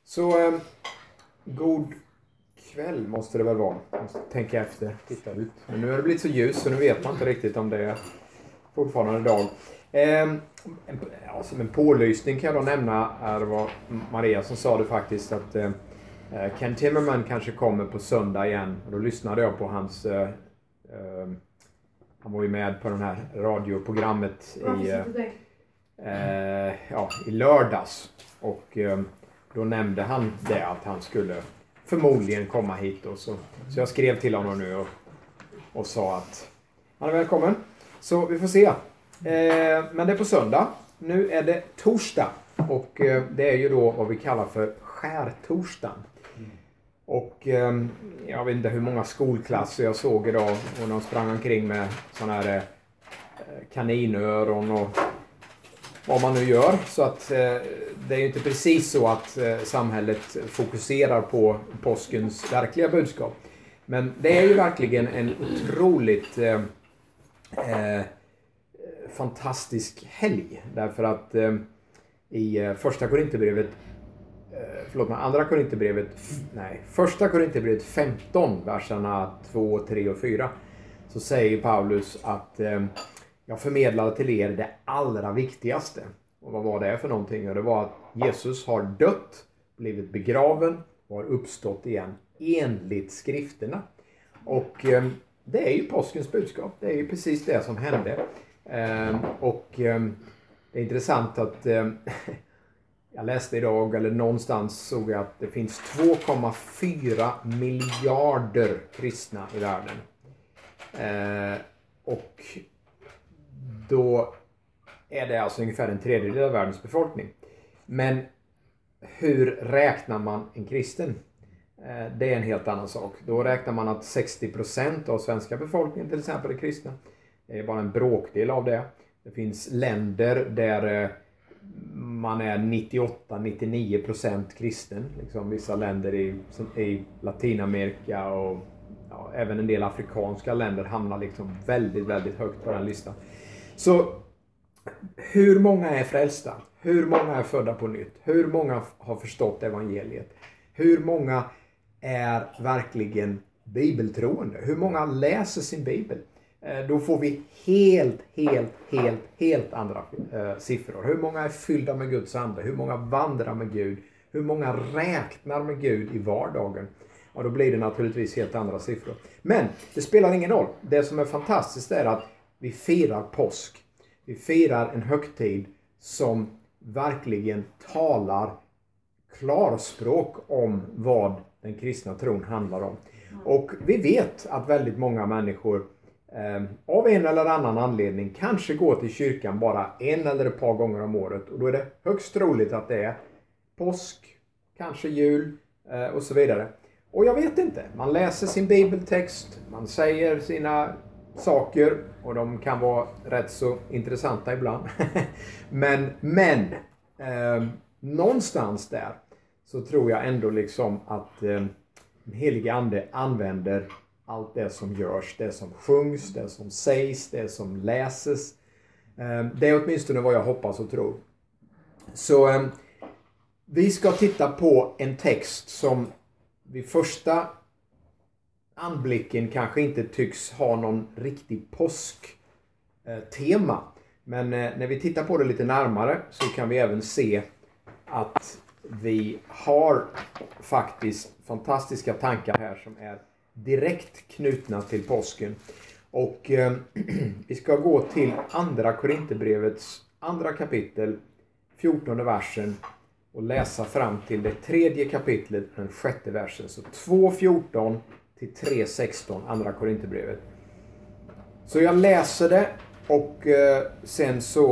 God kväll måste det väl vara. Jag måste tänka efter, titta ut. Men nu har det blivit så ljus så nu vet man inte riktigt om det är fortfarande dag. Som en pålysning kan jag då nämna är vad Maria som sa det faktiskt att Ken Timmerman kanske kommer på söndag igen. Och då lyssnade jag på hans... han var ju med på det här radioprogrammet i lördags. Och då nämnde han det att han skulle förmodligen komma hit. Och så jag skrev till honom nu och sa att han är välkommen. Så vi får se. Men det är på söndag. Nu är det torsdag. Och det är ju då vad vi kallar för skärtorsdagen. Och jag vet inte hur många skolklasser jag såg idag. Och de sprang omkring med sådana här kaninöron och vad man nu gör. Så att det är ju inte precis så att samhället fokuserar på påskens verkliga budskap. Men det är ju verkligen en otroligt fantastisk helg. Därför att i första Korinthierbrevet 15, verserna 2, 3 och 4 så säger Paulus att jag förmedlade till er det allra viktigaste. Och vad var det för någonting? Och det var att Jesus har dött, blivit begraven och har uppstått igen enligt skrifterna. Och det är ju påskens budskap. Det är ju precis det som hände. Det är intressant att jag läste idag, eller någonstans såg jag att det finns 2,4 miljarder kristna i världen. Och då är det alltså ungefär en tredjedel av världens befolkning. Men hur räknar man en kristen? Det är en helt annan sak. Då räknar man att 60% av svenska befolkningen till exempel är kristna. Det är bara en bråkdel av det. Det finns länder där man är 98-99% kristen. Liksom vissa länder i Latinamerika och även en del afrikanska länder hamnar liksom väldigt, väldigt högt på den listan. Så hur många är frälsta? Hur många är födda på nytt? Hur många har förstått evangeliet? Hur många är verkligen bibeltroende? Hur många läser sin bibel? Då får vi helt andra siffror. Hur många är fyllda med Guds ande? Hur många vandrar med Gud? Hur många räknar med Gud i vardagen? Ja, då blir det naturligtvis helt andra siffror. Men det spelar ingen roll. Det som är fantastiskt är att vi firar påsk. Vi firar en högtid som verkligen talar klarspråk om vad den kristna tron handlar om. Och vi vet att väldigt många människor av en eller annan anledning kanske går till kyrkan bara en eller ett par gånger om året. Och då är det högst troligt att det är påsk, kanske jul och så vidare. Och jag vet inte, man läser sin bibeltext, man säger sina saker och de kan vara rätt så intressanta ibland. men någonstans där så tror jag ändå liksom att den helige ande använder allt det som görs, det som sjungs, det som sägs, det som läses. Det är åtminstone vad jag hoppas och tror. Så vi ska titta på en text som vid första anblicken kanske inte tycks ha någon riktig påsktema. Men när vi tittar på det lite närmare så kan vi även se att vi har faktiskt fantastiska tankar här som är direkt knutna till påsken. Och vi ska gå till andra Korinthierbrevets andra kapitel, 14 versen och läsa fram till det tredje kapitlet, den 6:e versen. Så 2:14 till 3:16, andra Korinthierbrevet. Så jag läser det och sen så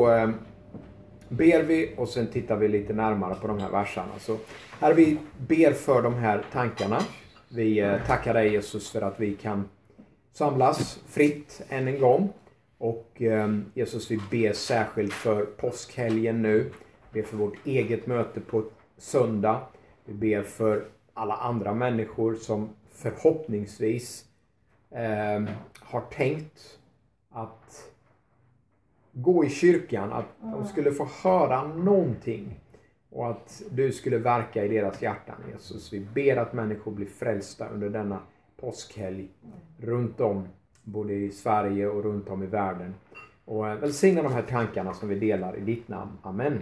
ber vi och sen tittar vi lite närmare på de här verserna. Så här vi ber för de här tankarna. Vi tackar dig Jesus för att vi kan samlas fritt än en gång. Och Jesus, vi ber särskilt för påskhelgen nu. Vi ber för vårt eget möte på söndag. Vi ber för alla andra människor som förhoppningsvis har tänkt att gå i kyrkan. Att de skulle få höra någonting och att du skulle verka i deras hjärtan, Jesus. Vi ber att människor blir frälsta under denna påskhelg runt om, både i Sverige och runt om i världen. Och välsigna de här tankarna som vi delar i ditt namn. Amen.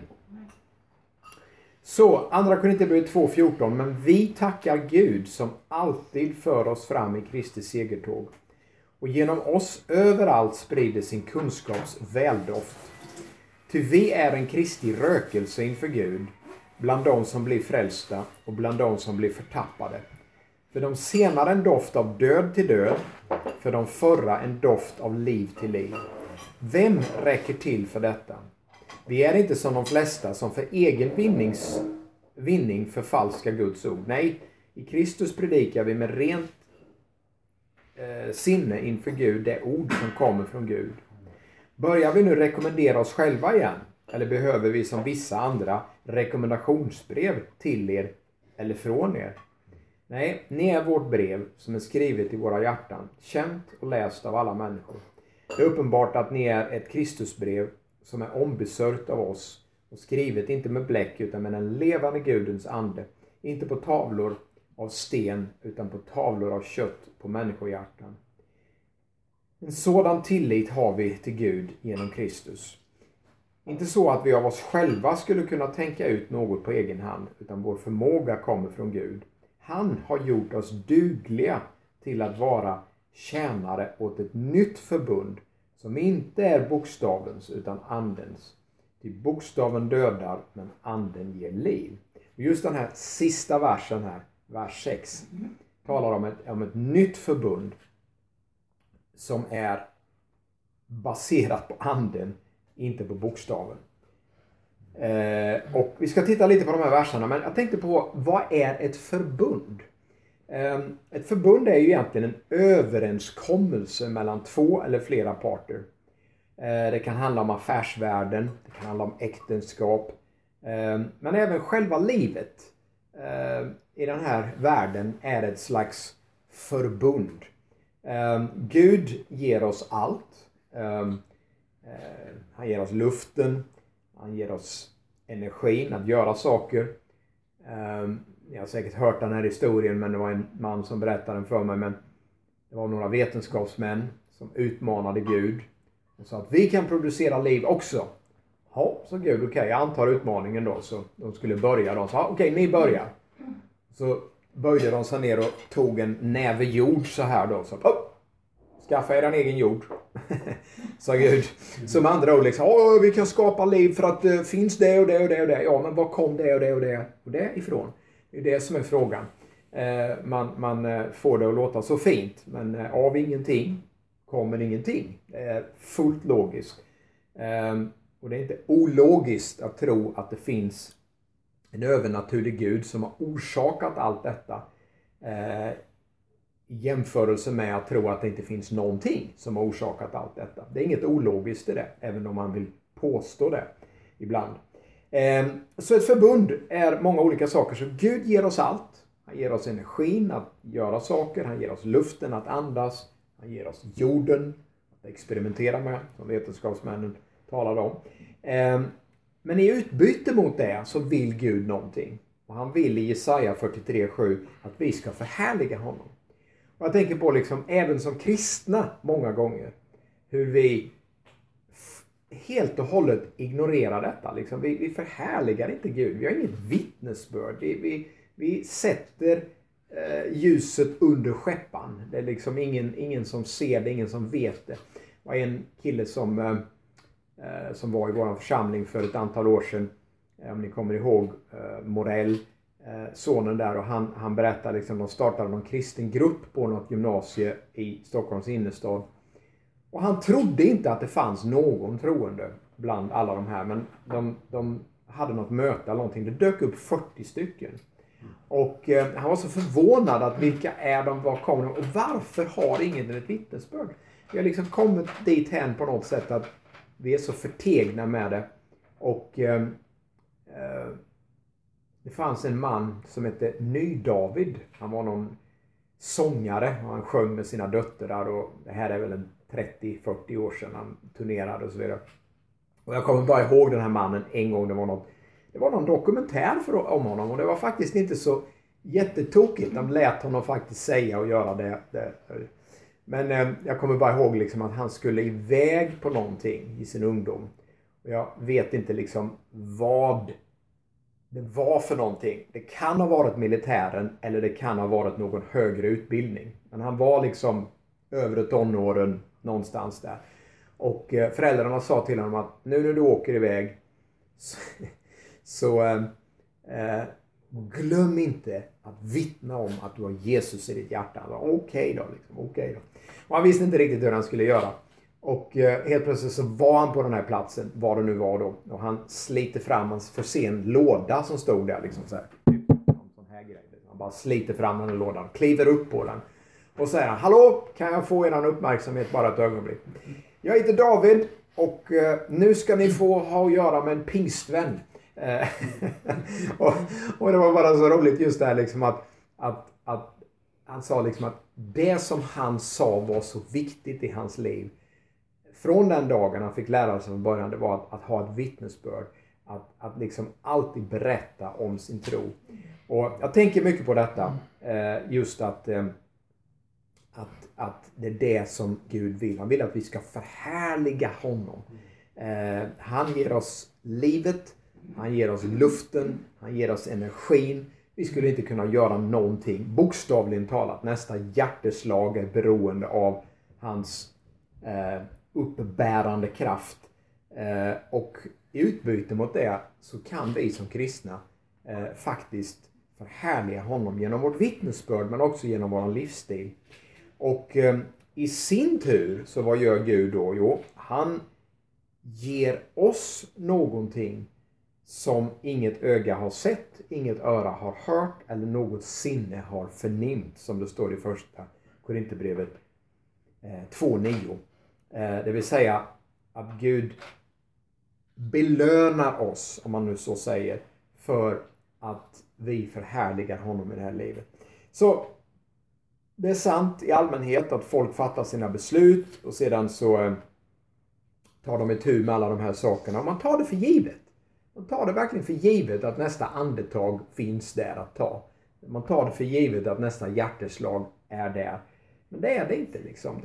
Så, andra Korinthierbrevet 2:14. Men vi tackar Gud som alltid för oss fram i Kristi segertåg. Och genom oss överallt sprider sin kunskaps väldoft. Ty vi är en Kristi rökelse inför Gud, bland de som blir frälsta och bland de som blir förtappade. För de senare en doft av död till död, för de förra en doft av liv till liv. Vem räcker till för detta? Vi är inte som de flesta som för egen vinning förfalskar Guds ord. Nej, i Kristus predikar vi med rent sinne inför Gud det ord som kommer från Gud. Börjar vi nu rekommendera oss själva igen? Eller behöver vi som vissa andra rekommendationsbrev till er eller från er? Nej, ni är vårt brev som är skrivet i våra hjärtan, känt och läst av alla människor. Det är uppenbart att ni är ett Kristusbrev som är ombesörjt av oss och skrivet inte med bläck utan med den levande Gudens ande. Inte på tavlor av sten utan på tavlor av kött på människohjärtan. En sådan tillit har vi till Gud genom Kristus. Inte så att vi av oss själva skulle kunna tänka ut något på egen hand, utan vår förmåga kommer från Gud. Han har gjort oss dugliga till att vara tjänare åt ett nytt förbund som inte är bokstavens utan andens. Till bokstaven dödar men anden ger liv. Och just den här sista versen här, vers 6, talar om ett nytt förbund som är baserat på anden, inte på bokstaven. Och vi ska titta lite på de här verserna, men jag tänkte på, vad är ett förbund? Ett förbund är ju egentligen en överenskommelse mellan två eller flera parter. Det kan handla om affärsvärlden, det kan handla om äktenskap, men även själva livet i den här världen är ett slags förbund. Gud ger oss allt. Han ger oss luften, han ger oss energin att göra saker. Jag har säkert hört den här historien, men det var en man som berättade den för mig. Men det var några vetenskapsmän som utmanade Gud och sa att vi kan producera liv också. Ja, så Gud, okej, jag antar utmaningen då. Så de skulle börja. De sa, okej, ni börjar. Så böjde de sig ner och tog en näve jord så här då. Så, skaffa er en egen jord, sa Gud. Som andra ord liksom, vi kan skapa liv för att finns det och det och det och det. Ja, men var kom det och det och det och det ifrån? Det är det som är frågan. Man får det att låta så fint, men av ingenting kommer ingenting. Det är fullt logiskt. Och det är inte ologiskt att tro att det finns en övernaturlig Gud som har orsakat allt detta. I jämförelse med att tro att det inte finns någonting som har orsakat allt detta. Det är inget ologiskt i det, även om man vill påstå det ibland. Så ett förbund är många olika saker. Så Gud ger oss allt. Han ger oss energin att göra saker. Han ger oss luften att andas. Han ger oss jorden att experimentera med, som vetenskapsmännen talade om. Men i utbyte mot det så vill Gud någonting. Och han vill i Jesaja 43:7 att vi ska förhärliga honom. Och jag tänker på liksom, även som kristna många gånger, hur vi helt och hållet ignorerar detta. Liksom, vi förhärligar inte Gud. Vi har inget vittnesbörd. Vi sätter ljuset under skeppan. Det är liksom ingen som ser det, ingen som vet det. Det var en kille som var i vår församling för ett antal år sedan. Om ni kommer ihåg Morell, sonen där, och han berättade liksom, de startade någon kristen grupp på något gymnasie i Stockholms innerstad. Och han trodde inte att det fanns någon troende bland alla de här, men de hade något möte eller någonting. Det dök upp 40 stycken. Och han var så förvånad att vilka är de, var kommer de och varför har ingen ett vittnesbörd? Vi har liksom kommit dit hän på något sätt att vi är så förtegna med det. Och det fanns en man som hette Ny-David. Han var någon sångare och han sjöng med sina döttrar, och det här är väl en 30-40 år sedan han turnerade och så vidare. Och jag kommer bara ihåg den här mannen en gång. Det det var någon dokumentär om honom och det var faktiskt inte så jättetokigt. De lät honom faktiskt säga och göra det. Men jag kommer bara ihåg liksom att han skulle iväg på någonting i sin ungdom. Och jag vet inte liksom vad det var för någonting. Det kan ha varit militären eller det kan ha varit någon högre utbildning. Men han var liksom övre tonåren någonstans där. Och föräldrarna sa till honom att nu när du åker iväg så glöm inte att vittna om att du har Jesus i ditt hjärta. Han var okej då. Och han visste inte riktigt hur han skulle göra. Och helt plötsligt så var han på den här platsen, vad det nu var då. Och han sliter fram, han får se en låda som stod där liksom så här. Sån här grej. Han bara sliter fram den här lådan, kliver upp på den. Och säger han, hallå, kan jag få er uppmärksamhet bara ett ögonblick? Jag heter David och nu ska ni få ha att göra med en pingstvän. och det var bara så roligt just det här liksom att han sa liksom att det som han sa var så viktigt i hans liv. Från den dagen han fick lära sig från början, det var att ha ett vittnesbörd. Att liksom alltid berätta om sin tro. Och jag tänker mycket på detta. Just att det är det som Gud vill. Han vill att vi ska förhärliga honom. Han ger oss livet. Han ger oss luften. Han ger oss energin. Vi skulle inte kunna göra någonting. Bokstavligen talat. Nästa hjärteslag är beroende av hans uppbärande kraft. Och i utbyte mot det så kan vi som kristna faktiskt förhärliga honom genom vårt vittnesbörd men också genom vår livsstil. Och i sin tur så vad gör Gud då? Jo, han ger oss någonting som inget öga har sett, inget öra har hört eller något sinne har förnimt, som det står i första Korinthierbrevet 2:9. Det vill säga att Gud belönar oss, om man nu så säger, för att vi förhärligar honom i det här livet. Så det är sant i allmänhet att folk fattar sina beslut och sedan så tar de itu med alla de här sakerna. Och man tar det för givet. Man tar det verkligen för givet att nästa andetag finns där att ta. Man tar det för givet att nästa hjärteslag är där. Men det är det inte liksom.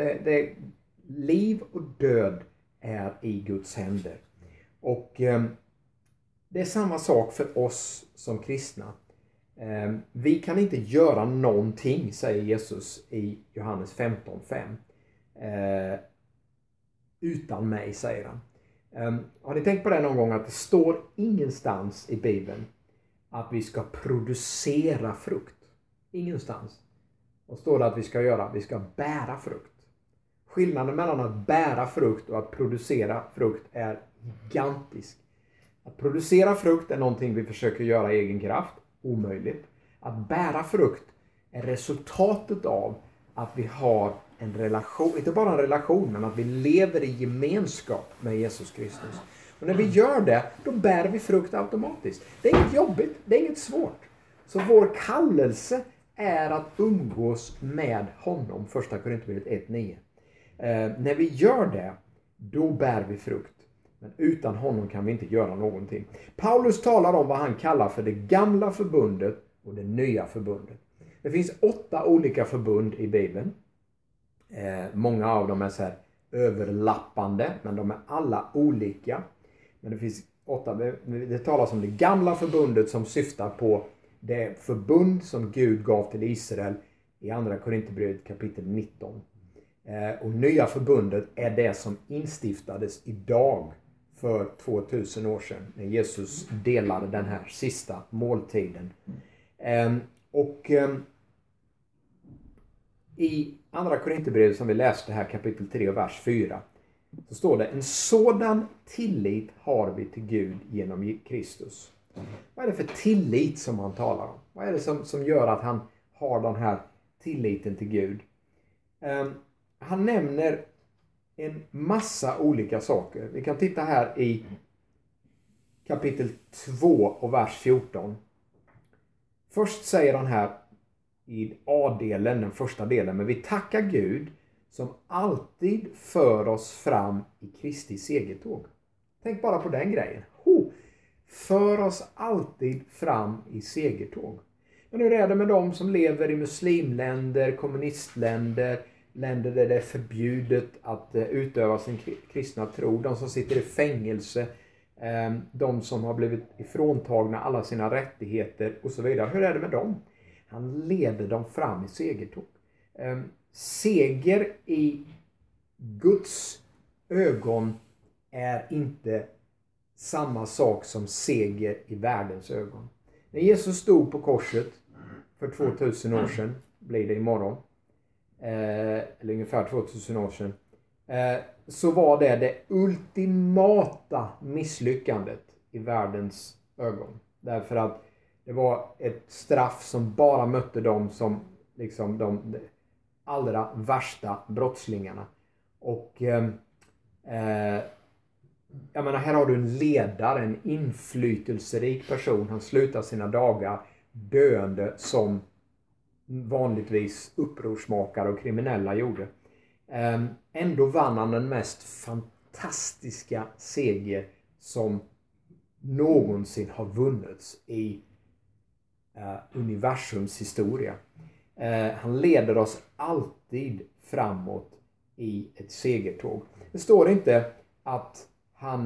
Liv och död är i Guds händer. Och det är samma sak för oss som kristna. Vi kan inte göra någonting, säger Jesus i Johannes 15:5. Utan mig, säger han. Har ni tänkt på det någon gång att det står ingenstans i Bibeln att vi ska producera frukt? Ingenstans. Vad står det att vi ska göra? Vi ska bära frukt. Skillnaden mellan att bära frukt och att producera frukt är gigantisk. Att producera frukt är någonting vi försöker göra i egen kraft. Omöjligt. Att bära frukt är resultatet av att vi har en relation, inte bara en relation, men att vi lever i gemenskap med Jesus Kristus. Och när vi gör det, då bär vi frukt automatiskt. Det är inget jobbigt, det är inget svårt. Så vår kallelse är att umgås med honom, första Korinthierbrevet 1:9. När vi gör det, då bär vi frukt. Men utan honom kan vi inte göra någonting. Paulus talar om vad han kallar för det gamla förbundet och det nya förbundet. Det finns 8 olika förbund i Bibeln. Många av dem är så här överlappande, men de är alla olika. Men det finns 8. Det talas om det gamla förbundet som syftar på det förbund som Gud gav till Israel i andra Korinthierbrevet kapitel 19. Och nya förbundet är det som instiftades idag för 2000 år sedan när Jesus delade den här sista måltiden. I andra Korinthierbrevet som vi läste här kapitel 3 och vers 4 så står det: en sådan tillit har vi till Gud genom Kristus. Vad är det för tillit som han talar om? Vad är det som gör att han har den här tilliten till Gud? Han nämner en massa olika saker. Vi kan titta här i kapitel 2 och vers 14. Först säger han här i A-delen, den första delen: men vi tackar Gud som alltid för oss fram i Kristi segertåg. Tänk bara på den grejen. för oss alltid fram i segertåg. Men hur är det med de som lever i muslimländer, kommunistländer, länder där det är förbjudet att utöva sin kristna tro, de som sitter i fängelse, de som har blivit ifråntagna alla sina rättigheter och så vidare. Hur är det med dem? Han leder dem fram i segertåg. Seger i Guds ögon är inte samma sak som seger i världens ögon. När Jesus stod på korset för 2000 år sedan, blir det imorgon, eller ungefär 2000 år sedan, så var det ultimata misslyckandet i världens ögon. Därför att det var ett straff som bara mötte dem som liksom de allra värsta brottslingarna. Och jag menar, här har du en ledare, en inflytelserik person. Han slutar sina dagar döende som vanligtvis upprorsmakare och kriminella gjorde. Ändå vann han den mest fantastiska seger som någonsin har vunnits i universums historia. Han leder oss alltid framåt i ett segertåg. Det står inte att han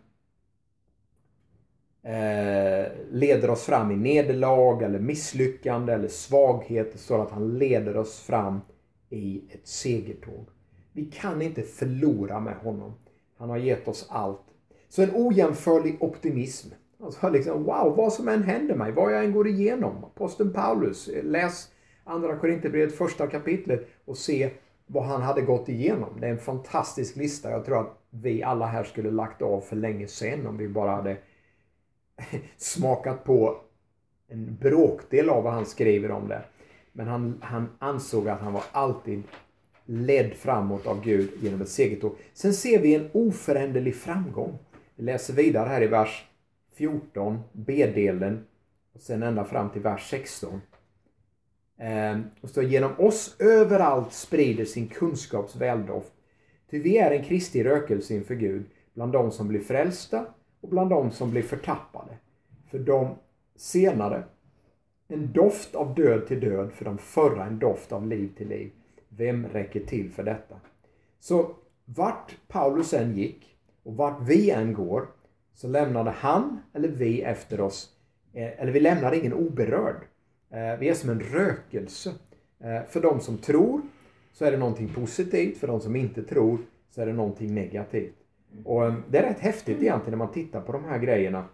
leder oss fram i nederlag eller misslyckande eller svaghet. Det står att han leder oss fram i ett segertåg. Vi kan inte förlora med honom. Han har gett oss allt. Så en ojämförlig optimism. Alltså liksom, wow, vad som än händer mig, vad jag än går igenom. Aposteln Paulus, läs andra Korinthierbrevet första kapitlet och se vad han hade gått igenom. Det är en fantastisk lista. Jag tror att vi alla här skulle lagt av för länge sedan om vi bara hade smakat på en bråkdel av vad han skriver om det. Men han ansåg att han var alltid ledd framåt av Gud genom ett segertåg. Sen ser vi en oföränderlig framgång. Vi läser vidare här i vers 14, B-delen, och sen ända fram till vers 16. Och står genom oss överallt sprider sin kunskaps väldoft. Ty vi är en kristig rökelse inför Gud, bland de som blir frälsta och bland de som blir förtappade. För de senare en doft av död till död, för de förra en doft av liv till liv. Vem räcker till för detta? Så vart Paulus än gick och vart vi än går, så lämnade han eller vi efter oss, eller vi lämnar ingen oberörd. Vi är som en rökelse. För de som tror så är det någonting positivt, för de som inte tror så är det någonting negativt. Och det är rätt häftigt egentligen när man tittar på de här grejerna.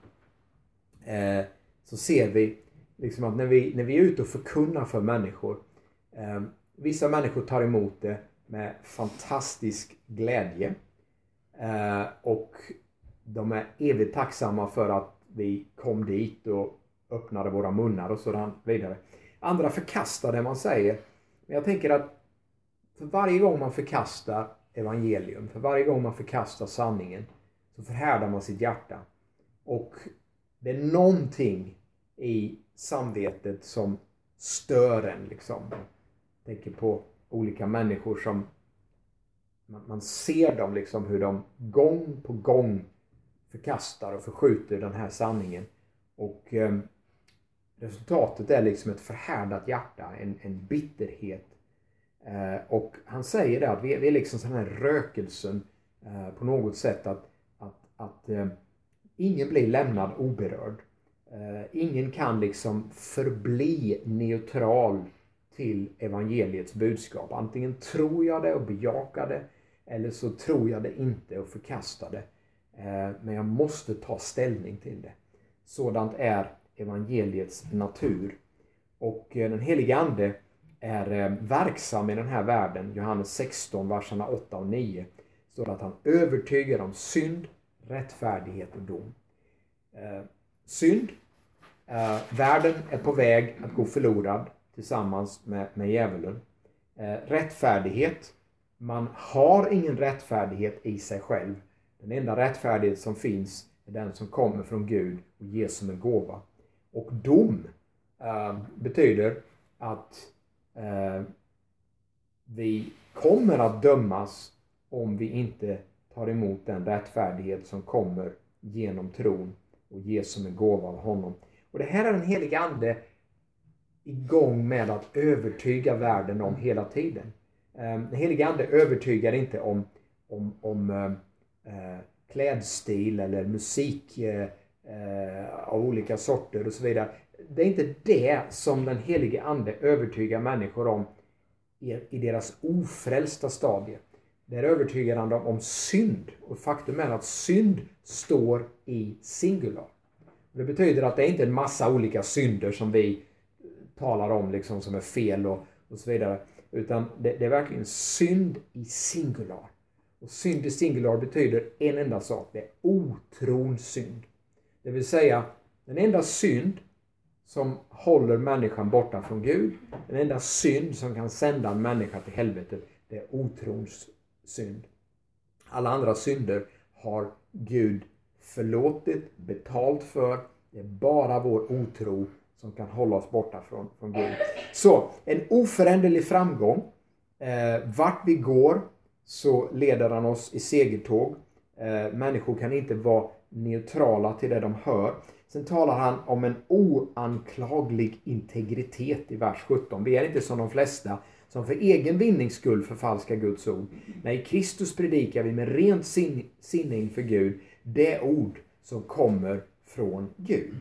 Så ser vi liksom att när vi är ute och förkunnar för människor, vissa människor tar emot det med fantastisk glädje. Och de är evigt tacksamma för att vi kom dit och öppnade våra munnar och sådant vidare. Andra förkastar det man säger. Men jag tänker att för varje gång man förkastar evangelium, för varje gång man förkastar sanningen, så förhärdar man sitt hjärta. Och det är någonting i samvetet som stör en liksom. Jag tänker på olika människor som man ser dem liksom, hur de gång på gång förkastar och förskjuter den här sanningen. Och resultatet är liksom ett förhärdat hjärta, en bitterhet. Och han säger det att vi är liksom sån här rökelsen på något sätt att ingen blir lämnad oberörd. Ingen kan liksom förbli neutral till evangeliets budskap. Antingen tror jag det och bejakar det, eller så tror jag det inte och förkastar det. Men jag måste ta ställning till det. Sådant är evangeliets natur. Och den helige ande är verksam i den här världen. Johannes 16, verserna 8 och 9. Står att han övertygar om synd, rättfärdighet och dom. Synd. Världen är på väg att gå förlorad tillsammans med djävulen. Rättfärdighet. Man har ingen rättfärdighet i sig själv. Den enda rättfärdighet som finns är den som kommer från Gud och ges som en gåva. Och dom betyder att vi kommer att dömas om vi inte tar emot den rättfärdighet som kommer genom tron och ges som en gåva av honom. Och det här är den helige ande igång med att övertyga världen om hela tiden. Den helige ande övertygar inte om klädstil eller musik av olika sorter och så vidare. Det är inte det som den helige ande övertygar människor om i deras ofrälsta stadie. Det är övertygande om synd. Och faktum är att synd står i singular. Det betyder att det är inte en massa olika synder som vi talar om liksom, som är fel och så vidare. Utan det är verkligen synd i singular. Och synd i singular betyder en enda sak. Det är otrons synd. Det vill säga den enda synd som håller människan borta från Gud. Den enda synd som kan sända en människa till helvetet. Det är otrons synd. Alla andra synder har Gud förlåtit, betalt för. Det är bara vår otro som kan hålla oss borta från Gud. Så en oföränderlig framgång. Vart vi går så leder han oss i segertåg. Människor kan inte vara neutrala till det de hör. Sen talar han om en oanklaglig integritet i vers 17. Vi är inte som de flesta som för egen vinnings skull förfalskar Guds ord. Nej, i Kristus predikar vi med rent sinne inför Gud det ord som kommer från Gud.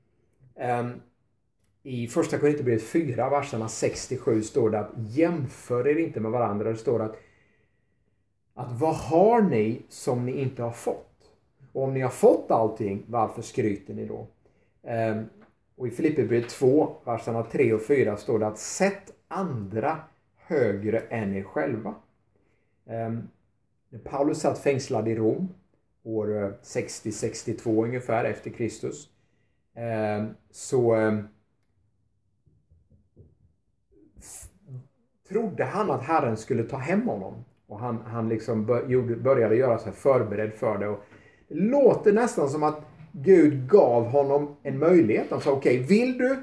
I första Korinthierbrevet 4, verserna 6-7 står det att jämför er inte med varandra. Det står att vad har ni som ni inte har fått? Och om ni har fått allting, varför skryter ni då? Och i Filipperbrevet 2, verserna 3 och 4 står det att sätt andra högre än er själva. När Paulus satt fängslad i Rom år 60-62 ungefär efter Kristus så trodde han att Herren skulle ta hem honom. Och han liksom började göra sig förberedd för det. Och det låter nästan som att Gud gav honom en möjlighet. Han sa okej, vill du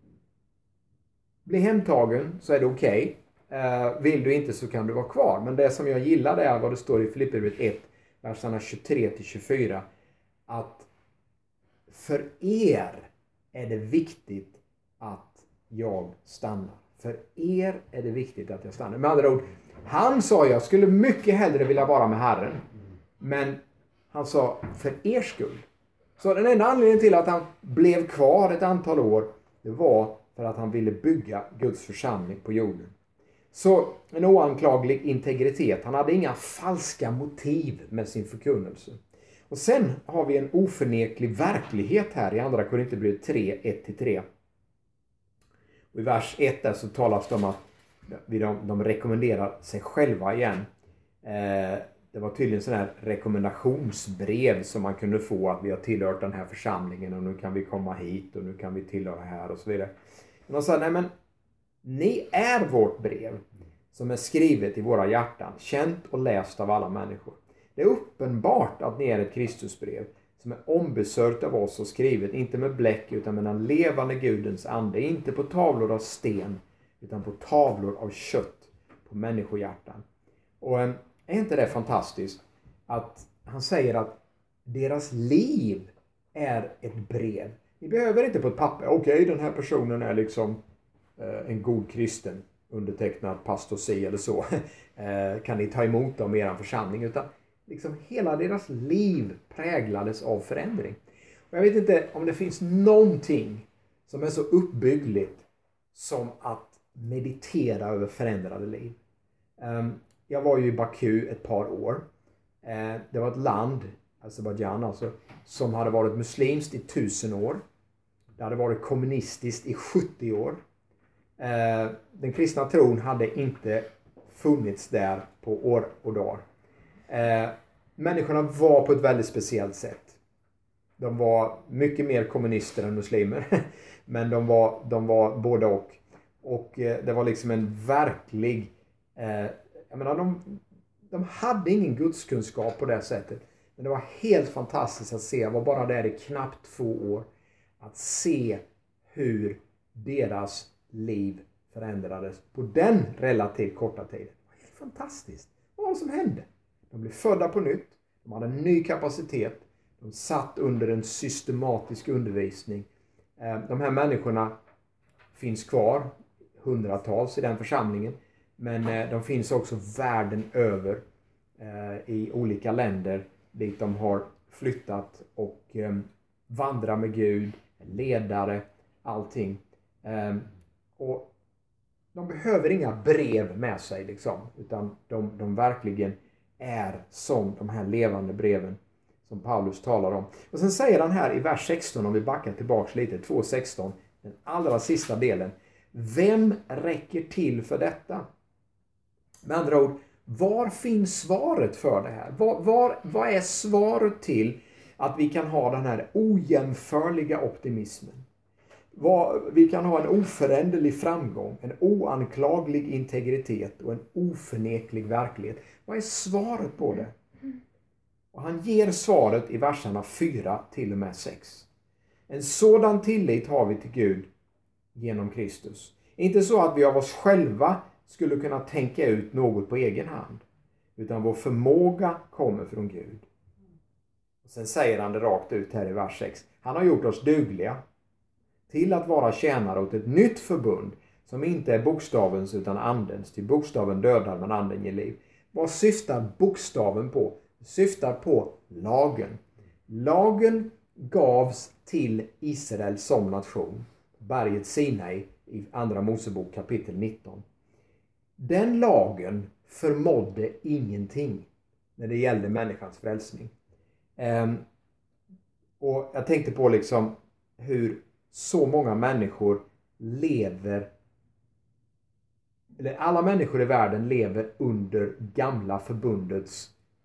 bli hemtagen så är det okej. Vill du inte så kan du vara kvar. Men det som jag gillar är vad det står i Filipperbrevet 1, verserna 23-24. Att för er är det viktigt att jag stannar. För er är det viktigt att jag stannar. Med andra ord, han sa jag skulle mycket hellre vilja vara med Herren. Men han sa för er skull. Så den enda anledningen till att han blev kvar ett antal år, det var för att han ville bygga Guds församling på jorden. Så en oanklaglig integritet. Han hade inga falska motiv med sin förkunnelse. Och sen har vi en oförneklig verklighet här i andra Korinthierbrevet 3, 1-3. Och i vers 1 där så talas det om att de rekommenderar sig själva igen. Det var tydligen sån här rekommendationsbrev som man kunde få att vi har tillhört den här församlingen och nu kan vi komma hit och nu kan vi tillhöra här och så vidare. Men de sa, nej men ni är vårt brev som är skrivet i våra hjärtan, känt och läst av alla människor. Det är uppenbart att ni är ett Kristusbrev som är ombesörjt av oss och skrivet, inte med bläck utan med den levande Gudens ande, inte på tavlor av sten utan på tavlor av kött, på människohjärtan. Och är inte det fantastiskt att han säger att deras liv är ett brev. Ni behöver inte på ett papper, okej, den här personen är liksom en god kristen, undertecknad pastor C eller så. Kan ni ta emot dem i er församling? Utan liksom hela deras liv präglades av förändring. Och jag vet inte om det finns någonting som är så uppbyggligt som att meditera över förändrade liv. Jag var ju i Baku ett par år. Det var ett land, Azerbaijan alltså, som hade varit muslimskt i 1000 år. Det hade varit kommunistiskt i 70 år. Den kristna tron hade inte funnits där på år och dag. Människorna var på ett väldigt speciellt sätt. De var mycket mer kommunister än muslimer. Men de var både och. Och det var liksom en verklig... jag menar, de hade ingen gudskunskap på det sättet. Men det var helt fantastiskt att se. Jag var bara där i knappt 2 år. Att se hur deras liv förändrades på den relativt korta tiden. Det var helt fantastiskt. Vad var det som hände? De blev födda på nytt. De hade en ny kapacitet. De satt under en systematisk undervisning. De här människorna finns kvar hundratals i den församlingen. Men de finns också världen över i olika länder dit de har flyttat och vandrar med Gud, ledare, allting. Och de behöver inga brev med sig liksom, utan de verkligen är som de här levande breven som Paulus talar om. Och sen säger han här i vers 16, om vi backar tillbaka lite, 2:16, den allra sista delen. Vem räcker till för detta? Med andra ord, var finns svaret för det här? Vad är svaret till att vi kan ha den här ojämförliga optimismen? Vi kan ha en oföränderlig framgång, en oanklaglig integritet och en oförneklig verklighet. Vad är svaret på det? Och han ger svaret i verserna 4 till och med 6. En sådan tillit har vi till Gud genom Kristus. Inte så att vi av oss själva skulle kunna tänka ut något på egen hand, utan vår förmåga kommer från Gud. Och sen säger han det rakt ut här i vers 6. Han har gjort oss dugliga till att vara tjänare åt ett nytt förbund som inte är bokstavens utan andens. Till bokstaven dödar men anden ger liv. Vad syftar bokstaven på? Det syftar på lagen. Lagen gavs till Israel som nation. Berget Sinai i andra Mosebok kapitel 19. Den lagen förmådde ingenting när det gällde människans frälsning. Och jag tänkte på liksom hur så många människor lever, eller alla människor i världen lever under gamla förbundets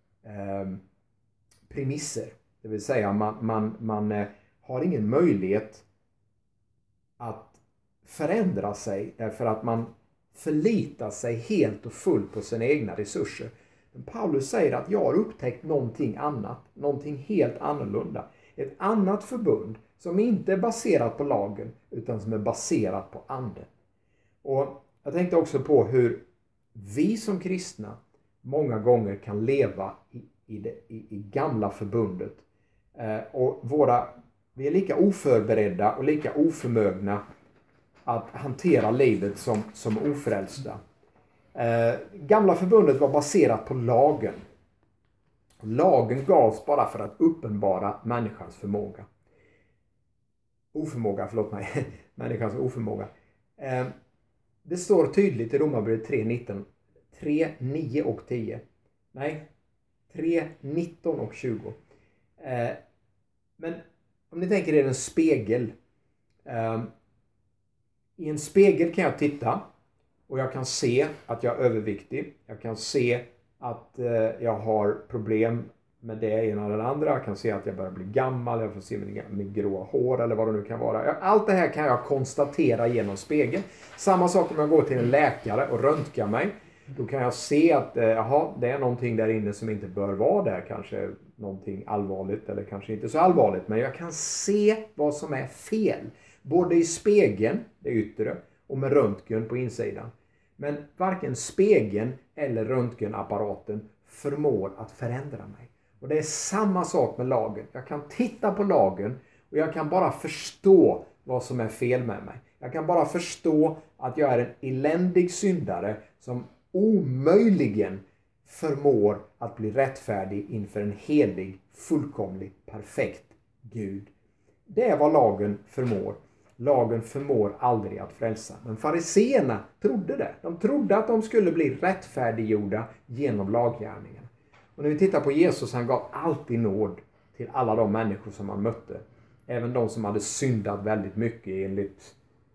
premisser. Det vill säga man har ingen möjlighet att förändra sig därför att man förlitar sig helt och fullt på sina egna resurser. Men Paulus säger att jag har upptäckt någonting annat, någonting helt annorlunda. Ett annat förbund som inte är baserat på lagen utan som är baserat på anden. Och jag tänkte också på hur vi som kristna många gånger kan leva i gamla förbundet. Och vi är lika oförberedda och lika oförmögna att hantera livet som ofrälsta. Gamla förbundet var baserat på lagen. Lagen gavs bara för att uppenbara människans förmåga. Människans oförmåga. Det står tydligt i Romarbrevet 3:19, 3:9 och 10. Nej, 3:19 och 20. Men om ni tänker er en spegel. I en spegel kan jag titta och jag kan se att jag är överviktig. Jag kan se att jag har problem med det ena eller det andra. Jag kan se att jag börjar bli gammal. Jag får se med gråa hår eller vad det nu kan vara. Allt det här kan jag konstatera genom spegeln. Samma sak om jag går till en läkare och röntgar mig. Då kan jag se att det är någonting där inne som inte bör vara där. Kanske någonting allvarligt eller kanske inte så allvarligt. Men jag kan se vad som är fel. Både i spegeln, det yttre, och med röntgen på insidan. Men varken spegeln eller röntgenapparaten förmår att förändra mig. Och det är samma sak med lagen. Jag kan titta på lagen och jag kan bara förstå vad som är fel med mig. Jag kan bara förstå att jag är en eländig syndare som omöjligen förmår att bli rättfärdig inför en helig, fullkomlig, perfekt Gud. Det är vad lagen förmår. Lagen förmår aldrig att frälsa. Men fariseerna trodde det. De trodde att de skulle bli rättfärdiggjorda genom laggärningen. Och när vi tittar på Jesus, han gav alltid nåd till alla de människor som han mötte. Även de som hade syndat väldigt mycket enligt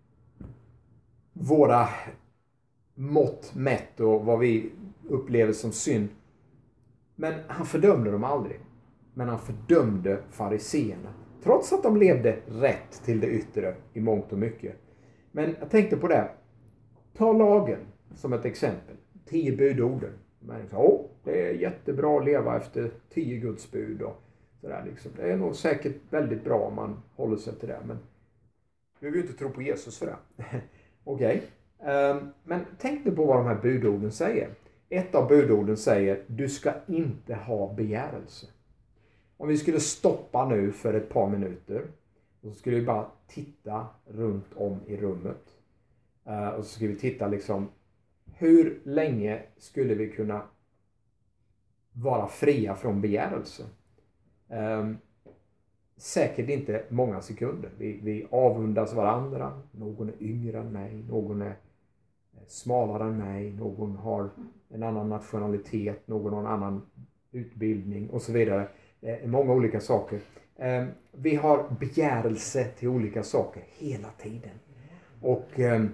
våra mått mätt och vad vi upplever som synd. Men han fördömde dem aldrig. Men han fördömde fariseerna. Trots att de levde rätt till det yttre i mångt och mycket. Men jag tänkte på det. Ta lagen som ett exempel. 10 budorden. Det är jättebra att leva efter 10 Guds bud. Och sådär liksom. Det är nog säkert väldigt bra om man håller sig till det. Men vi vill ju inte tro på Jesus för det. Okej. Men tänk dig på vad de här budorden säger. Ett av budorden säger: du ska inte ha begärelse. Om vi skulle stoppa nu för ett par minuter. Och så skulle vi bara titta runt om i rummet. Och så skulle vi titta liksom. Hur länge skulle vi kunna vara fria från begärelse? Säkert inte många sekunder. Vi avundas varandra. Någon är yngre än mig. Någon är smalare än mig. Någon har en annan nationalitet. Någon har en annan utbildning och så vidare. Många olika saker. Vi har begärelse till olika saker hela tiden. Och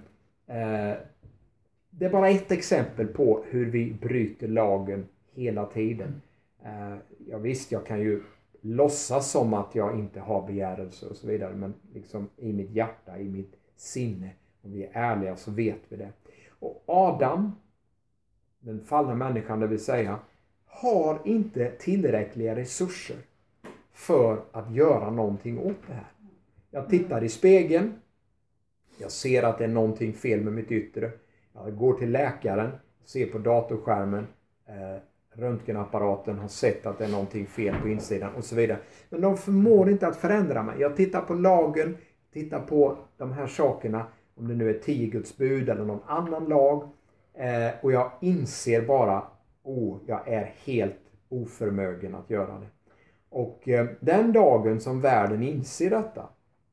det är bara ett exempel på hur vi bryter lagen hela tiden. Ja, visst, jag kan ju låtsas som att jag inte har begärelse och så vidare. Men liksom i mitt hjärta, i mitt sinne, om vi är ärliga så vet vi det. Och Adam, den fallna människan det vill säga, har inte tillräckliga resurser för att göra någonting åt det här. Jag tittar i spegeln. Jag ser att det är någonting fel med mitt yttre. Jag går till läkaren, ser på datorskärmen. Röntgenapparaten har sett att det är någonting fel på insidan och så vidare. Men de förmår inte att förändra mig. Jag tittar på lagen, tittar på de här sakerna. Om det nu är 10 Guds bud eller någon annan lag. Och jag inser bara, jag är helt oförmögen att göra det. Och den dagen som världen inser detta.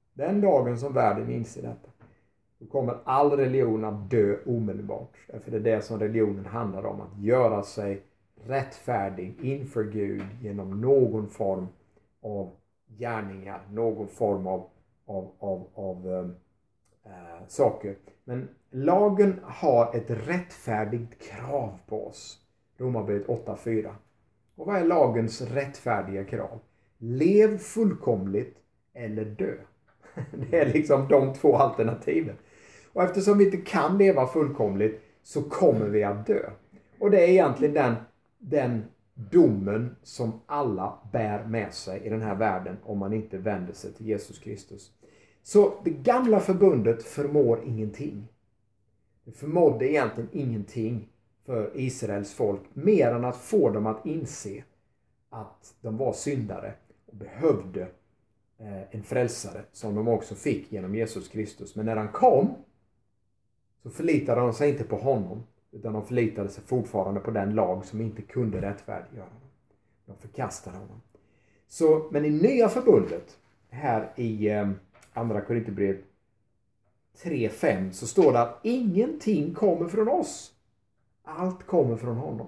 Då kommer all religion att dö omedelbart. För det är det som religionen handlar om. Att göra sig rättfärdig inför Gud genom någon form av gärningar. Någon form av saker. Men lagen har ett rättfärdigt krav på oss. Romarbrevet 8:4. Och vad är lagens rättfärdiga krav? Lev fullkomligt eller dö. Det är liksom de två alternativen. Och eftersom vi inte kan leva fullkomligt så kommer vi att dö. Och det är egentligen den domen som alla bär med sig i den här världen om man inte vänder sig till Jesus Kristus. Så det gamla förbundet förmår ingenting. Det förmådde egentligen ingenting för Israels folk mer än att få dem att inse att de var syndare och behövde en frälsare som de också fick genom Jesus Kristus. Men när han kom så förlitade de sig inte på honom utan de förlitade sig fortfarande på den lag som inte kunde rättfärdiggöra honom. De förkastade honom. Så, men i nya förbundet här i andra Korinthierbrevet 3:5 så står det att ingenting kommer från oss. Allt kommer från honom.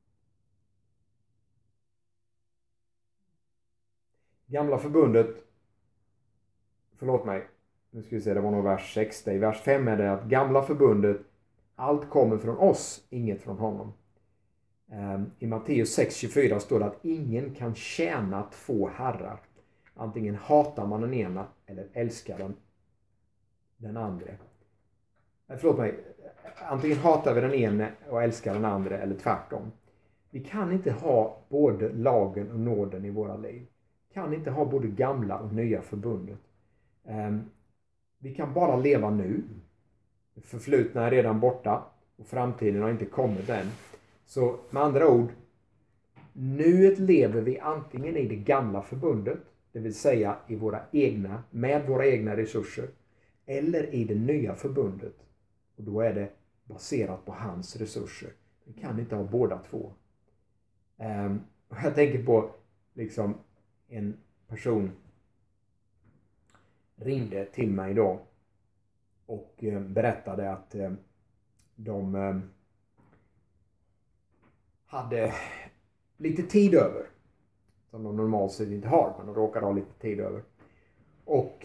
Gamla förbundet, nu ska vi se, det var nog vers 6. I vers 5 är det att gamla förbundet, allt kommer från oss, inget från honom. I Matteus 6:24 står det att ingen kan tjäna två herrar. Antingen hatar man den ena eller älskar den andra. Antingen hatar vi den ena och älskar den andra eller tvärtom. Vi kan inte ha både lagen och nåden i våra liv. Vi kan inte ha både gamla och nya förbundet. Vi kan bara leva nu. Det förflutna är redan borta och framtiden har inte kommit än. Så med andra ord, nuet lever vi antingen i det gamla förbundet, det vill säga med våra egna resurser, eller i det nya förbundet. Och då är det baserat på hans resurser. Vi kan inte ha båda två. Jag tänker på liksom en person ringde till mig idag och berättade att de hade lite tid över. Som de normalt sett inte har, men de råkar ha lite tid över. Och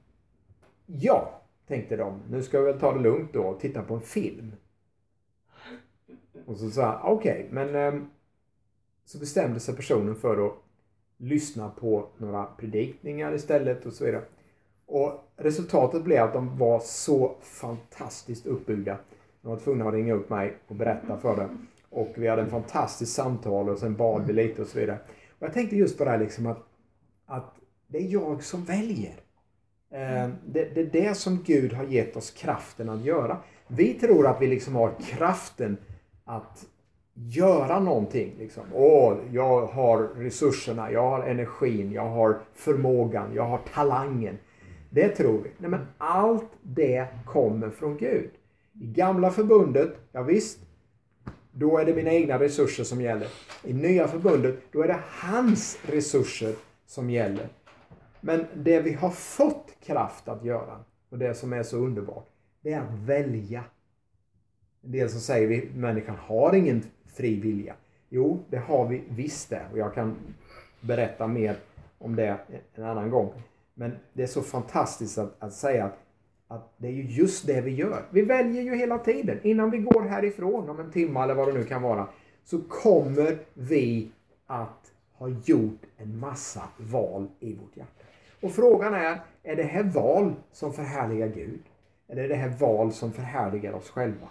tänkte de, nu ska vi väl ta det lugnt då och titta på en film. Och så sa okej, men så bestämde sig personen för att lyssna på några predikningar istället och så vidare. Och resultatet blev att de var så fantastiskt uppbyggda. De var tvungna att ringa upp mig och berätta för dem. Och vi hade en fantastisk samtal och sen bad vi lite och så vidare. Och jag tänkte just på det här liksom att det är jag som väljer. Det är det som Gud har gett oss kraften att göra. Vi tror att vi liksom har kraften att göra någonting. Liksom. Jag har resurserna, jag har energin, jag har förmågan, jag har talangen. Det tror vi. Nej, men allt det kommer från Gud. I gamla förbundet, ja visst, då är det mina egna resurser som gäller. I nya förbundet, då är det hans resurser som gäller. Men det vi har fått kraft att göra, och det som är så underbart, det är att välja. En del som säger vi människan har ingen fri vilja. Jo, det har vi visst det. Och jag kan berätta mer om det en annan gång. Men det är så fantastiskt att säga att det är ju just det vi gör. Vi väljer ju hela tiden. Innan vi går härifrån om en timme eller vad det nu kan vara, så kommer vi att ha gjort en massa val i vårt hjärta. Och frågan är det här val som förhärligar Gud? Eller är det här val som förhärligar oss själva?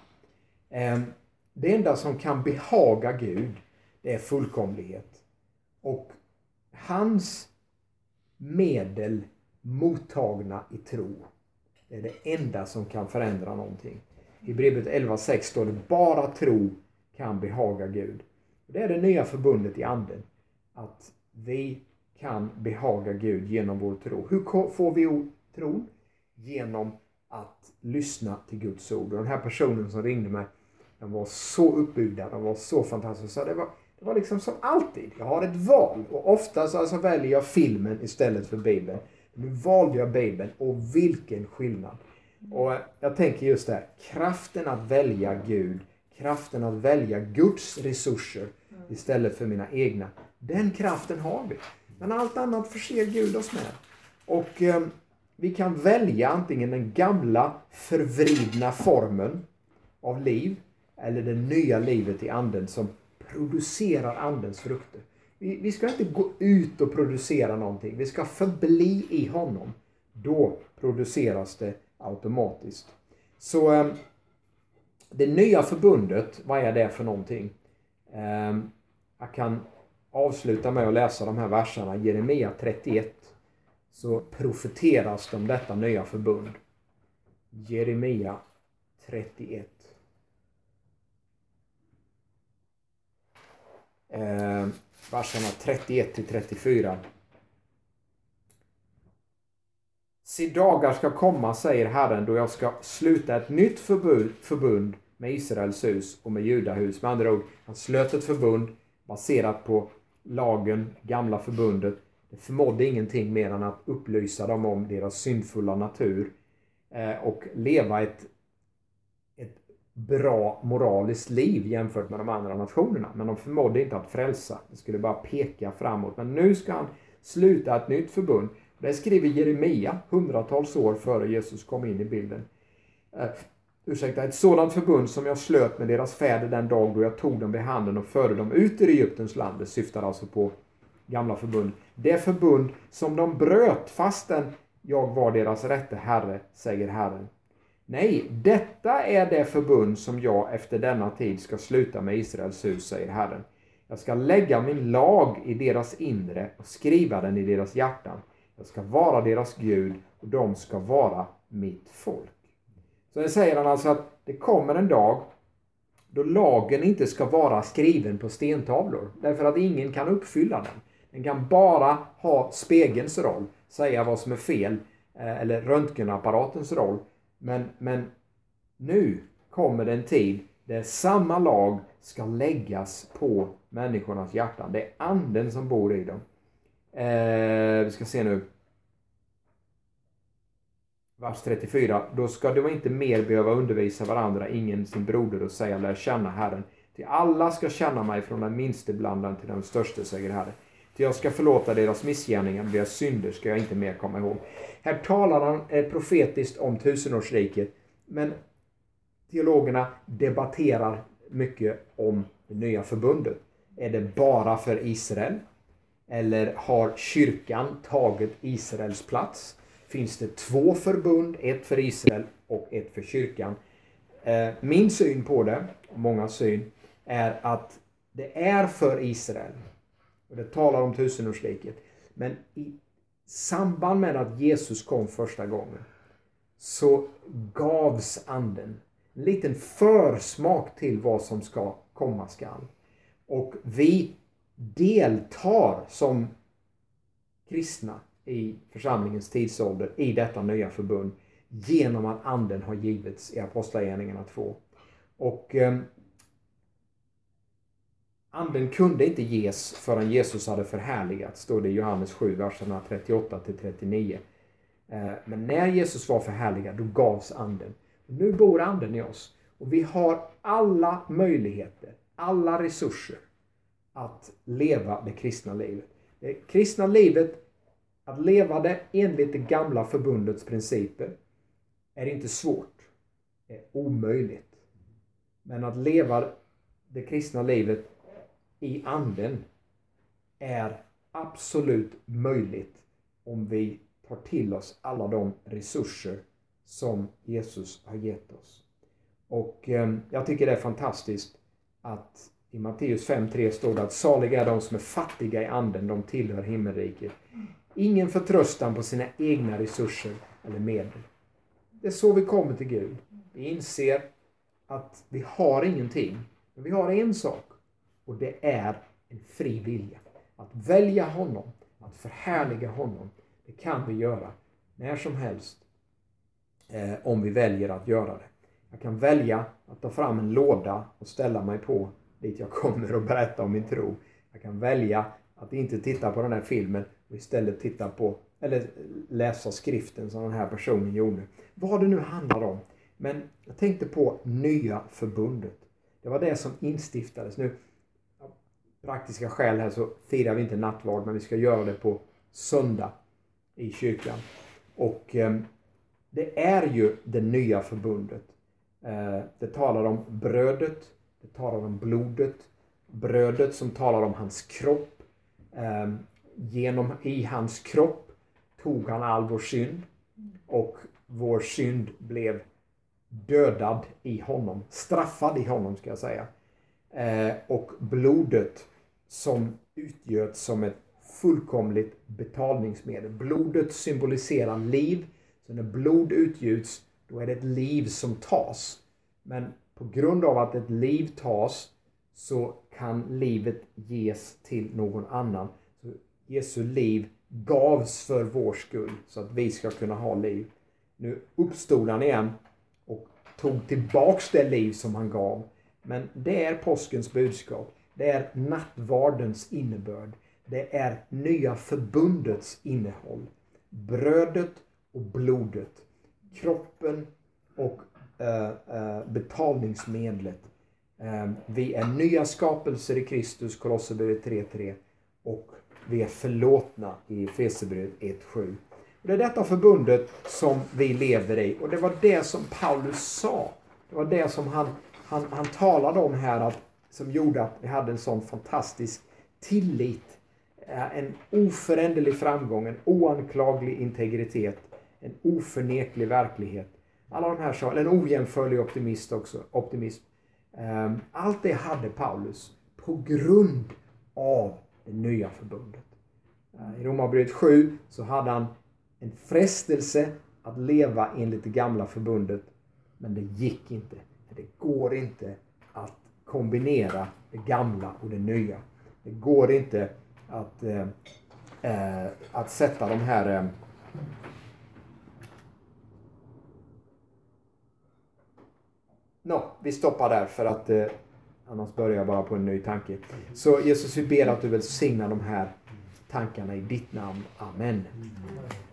Det enda som kan behaga Gud, det är fullkomlighet. Och hans medel mottagna i tro, det är det enda som kan förändra någonting. I brevet 11:6 står det bara tro kan behaga Gud. Det är det nya förbundet i anden. Att vi kan behaga Gud genom vår tro. Hur får vi tro? Genom att lyssna till Guds ord. Och den här personen som ringde mig, den var så uppbyggda, den var så fantastisk. Så det var liksom som alltid. Jag har ett val. Och ofta så väljer jag filmen istället för Bibeln. Nu valde jag Bibeln, och vilken skillnad. Och jag tänker just det här, kraften att välja Gud, kraften att välja Guds resurser istället för mina egna. Den kraften har vi. Men allt annat förser Gud oss med. Och vi kan välja antingen den gamla förvridna formen av liv, eller det nya livet i anden som producerar andens frukter. Vi ska inte gå ut och producera någonting. Vi ska förbli i honom. Då produceras det automatiskt. Så det nya förbundet, vad är det för någonting? Jag kan avsluta med att läsa de här verserna. Jeremia 31. Så profeteras det om detta nya förbund. Jeremia 31. Verserna 31-34. Se, dagar ska komma, säger Herren, då jag ska sluta ett nytt förbund med Israels hus och med Judahus. Med andra ord, han slöt ett förbund baserat på lagen, gamla förbundet. Det förmådde ingenting mer än att upplysa dem om deras syndfulla natur och leva ett bra moraliskt liv jämfört med de andra nationerna. Men de förmådde inte att frälsa. Det skulle bara peka framåt. Men nu ska han sluta ett nytt förbund. Det skriver Jeremia hundratals år före Jesus kom in i bilden. Ett sådant förbund som jag slöt med deras fäder den dag då jag tog dem vid handen och förde dem ut ur Egyptens land. Det syftar alltså på gamla förbund. Det förbund som de bröt fastän jag var deras rätte herre, säger Herren. Nej, detta är det förbund som jag efter denna tid ska sluta med Israels hus, säger Herren. Jag ska lägga min lag i deras inre och skriva den i deras hjärtan. Jag ska vara deras Gud och de ska vara mitt folk. Så det säger han alltså att det kommer en dag då lagen inte ska vara skriven på stentavlor. Därför att ingen kan uppfylla den. Den kan bara ha spegelns roll, säga vad som är fel, eller röntgenapparatens roll. Men nu kommer det en tid där samma lag ska läggas på människornas hjärtan. Det är anden som bor i dem. Vi ska se nu. Vers 34. Då ska de inte mer behöva undervisa varandra, ingen sin broder, och säga lär känna Herren. Till alla ska känna mig från den minste bland dem till den störste, säger Herren. Till jag ska förlåta deras missgärningar, deras synder ska jag inte mer komma ihåg. Här talar han profetiskt om tusenårsriket. Men teologerna debatterar mycket om det nya förbundet. Är det bara för Israel? Eller har kyrkan tagit Israels plats? Finns det två förbund, ett för Israel och ett för kyrkan? Min syn på det, många syn, är att det är för Israel. Och det talar om tusenårsriket. Men i samband med att Jesus kom första gången så gavs anden en liten försmak till vad som ska komma skall. Och vi deltar som kristna i församlingens tidsålder i detta nya förbund genom att anden har givits i Apostlagärningarna 2. Och anden kunde inte ges förrän Jesus hade förhärligats, står det i Johannes 7, verserna 38-39. Men när Jesus var förhärligad, då gavs anden. Och nu bor anden i oss. Och vi har alla möjligheter, alla resurser att leva det kristna livet. Det kristna livet, att leva det enligt det gamla förbundets principer, är inte svårt. Det är omöjligt. Men att leva det kristna livet i anden är absolut möjligt om vi tar till oss alla de resurser som Jesus har gett oss. Och jag tycker det är fantastiskt att i Matteus 5:3 står det att saliga är de som är fattiga i anden, de tillhör himmelriket. Ingen förtröstan på sina egna resurser eller medel. Det är så vi kommer till Gud. Vi inser att vi har ingenting, men vi har en sak. Och det är en fri vilja. Att välja honom, att förhärliga honom, det kan vi göra när som helst om vi väljer att göra det. Jag kan välja att ta fram en låda och ställa mig på dit jag kommer och berätta om min tro. Jag kan välja att inte titta på den här filmen och istället titta på eller läsa skriften som den här personen gjorde. Vad det nu handlar om. Men jag tänkte på nya förbundet. Det var det som instiftades. Nu, av praktiska skäl här så firar vi inte nattvard, men vi ska göra det på söndag i kyrkan. Och det är ju det nya förbundet. Det talar om brödet, det talar om blodet. Brödet som talar om hans kropp. I hans kropp tog han all vår synd. Och vår synd blev dödad i honom. Straffad i honom ska jag säga. Och blodet som utgörs som ett fullkomligt betalningsmedel. Blodet symboliserar liv. Så när blod utgjuts, då är det ett liv som tas. Men på grund av att ett liv tas så kan livet ges till någon annan. Så Jesu liv gavs för vår skull så att vi ska kunna ha liv. Nu uppstod han igen och tog tillbaks det liv som han gav. Men det är påskens budskap. Det är nattvardens innebörd. Det är nya förbundets innehåll. Brödet och blodet. Kroppen och betalningsmedlet. Vi är nya skapelser i Kristus, Kolosserbrevet 3:3. Och vi är förlåtna i Efesierbrevet 1:7. Det är detta förbundet som vi lever i. Och det var det som Paulus sa. Det var det som han talade om här. Som gjorde att vi hade en sån fantastisk tillit. En oföränderlig framgång. En oanklaglig integritet. En oförneklig verklighet. Alla de här sakerna. En ojämförlig optimism. Allt det hade Paulus på grund av det nya förbundet. I Romarbrevet 7 så hade han en frestelse att leva enligt det gamla förbundet. Men det gick inte. För det går inte att kombinera det gamla och det nya. Det går inte att sätta de här vi stoppar där för att annars börjar jag bara på en ny tanke. Så Jesus, vi ber att du välsignar de här tankarna i ditt namn. Amen.